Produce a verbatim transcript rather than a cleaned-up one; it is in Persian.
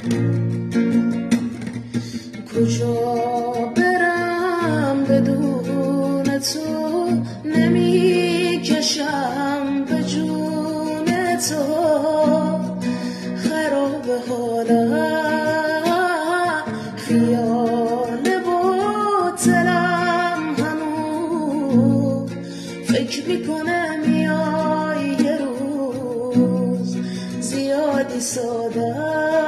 کجا برم بدون تو، نمی کشم به جون تو، خراب حالم خیال باطلم هنوز، فکر میکنه میای یه روز زیادی ساده